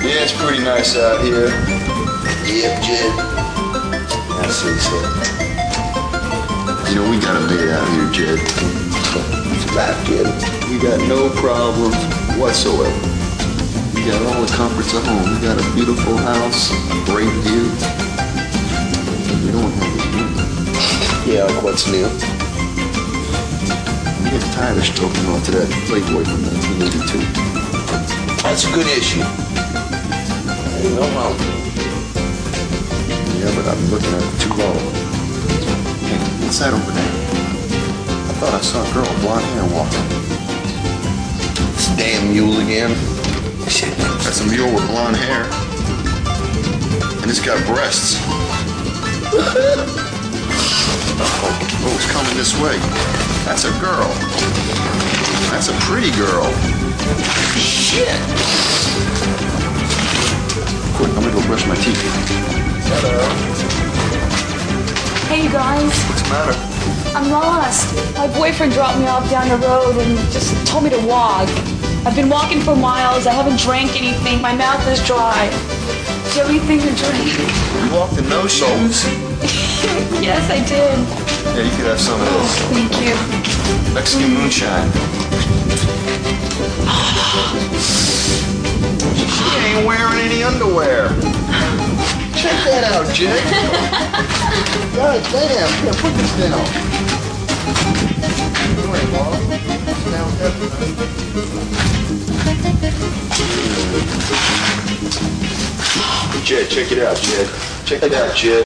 Yeah, it's pretty nice out here. Yep, Jed. That's what he said. You know, we got it made out here, Jed. It's about Jed. We got no problems whatsoever. We got all the comforts of home. We got a beautiful house, great view. We don't have anything. Yeah, like what's new? I'm getting tired of stroking off to that Playboy from 1982. That's a good issue. Ain't no wrong. Yeah, but I've been looking at it too long. Hey, what's that over there? I thought I saw a girl with blonde hair walking. This damn mule again. That's a mule with blonde hair. And it's got breasts. Oh, it's coming this way. That's a girl. That's a pretty girl. Shit! Quick, I'm gonna go brush my teeth. Hello. Hey, you guys. What's the matter? I'm lost. My boyfriend dropped me off down the road and just told me to walk. I've been walking for miles. I haven't drank anything. My mouth is dry. Do you have anything to drink? You walked in no shoes? Yes, I did. Yeah, you could have some of this. Thank you. Mexican moonshine. She ain't wearing any underwear. Check that out, Jed. God damn. Here, put this down. Go ahead, Bob. Jed, check it out, Jed. Check it out, Jed.